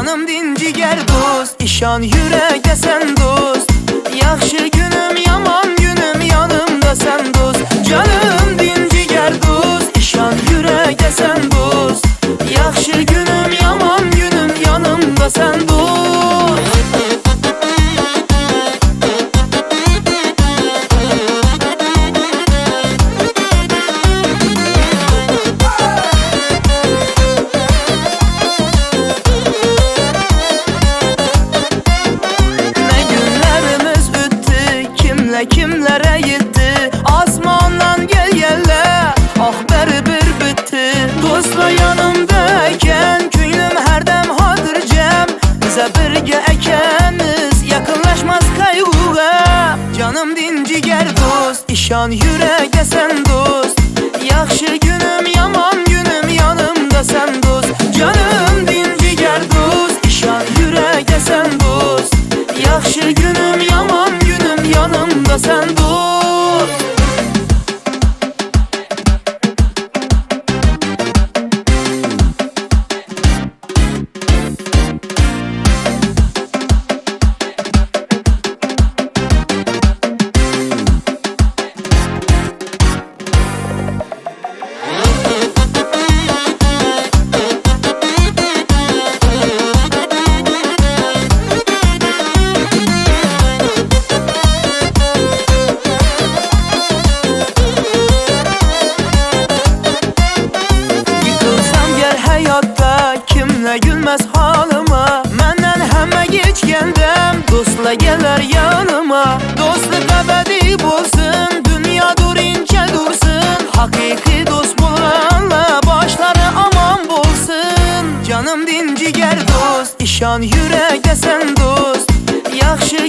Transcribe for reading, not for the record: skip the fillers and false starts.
Canım dinciger dost, işan yürekte sen dost. Yaxşı günüm, yaman günüm, yanımda sen dost. Canım dinciger dost, işan yürekte sen dost. Yaxşı günüm, yaman günüm, yanımda sen dost. Kimlere yetti asmandan gel ah bir bitti. Dostla yanımdayken küylüm her dem hatırcam. Bize birge ekeniz yakınlaşmaz kaygıga. Canım dinciger dost, işan yürekte sen dost. Yaxşı günüm, yaman günüm, yanımda sen dost. Canım dinciger dost, işan yürekte sen dost. Yaxşı günüm, yaman günüm, yanımda sen dost. Kimle gülmez halıma, menden hemme geçkendem. Dostla geler yanıma. Dostluk ebedi olsun, dünya durince dursun. Hakiki dost bulanla başları aman bolsun. Canım dinciger dost, işan yürekte sen dost. Yaxşı